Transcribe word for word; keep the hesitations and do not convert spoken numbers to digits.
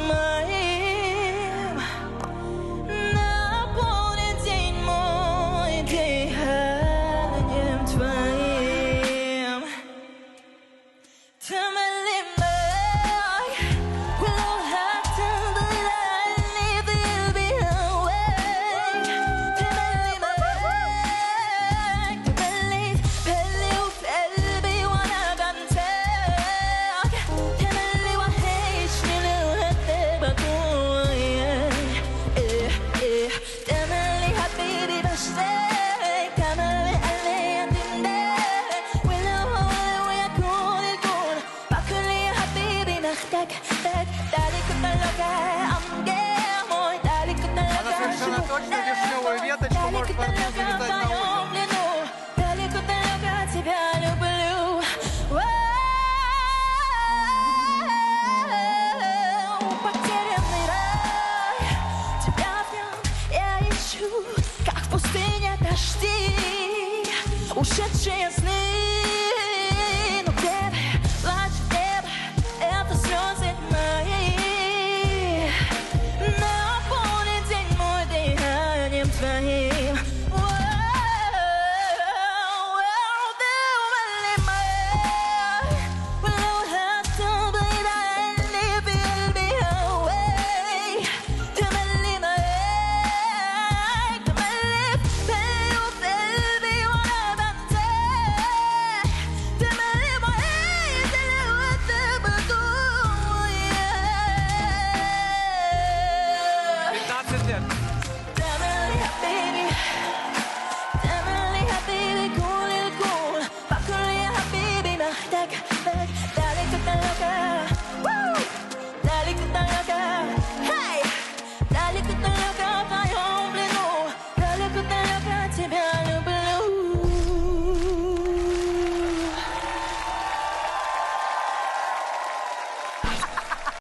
моим. Наполни день мой дыханием твоим. Томали мой, will have to leave you away. Томали мой, believe, believe, believe wanna contact. Томали وحيش من وقت بقول. تملي حبيبي بشتاق تملي قلبي تنداق ولو هو ويكون الكون بكل يا حبيبي محتاج داري كنت لك أمجامي داري كنت لك Совершенно точно вишневую веточку может возможно залетать на озеро. داري كنت لك тебя люблю. Потерянный рай, тебя в нем я ищу, как в пустыне дожди, ушедшие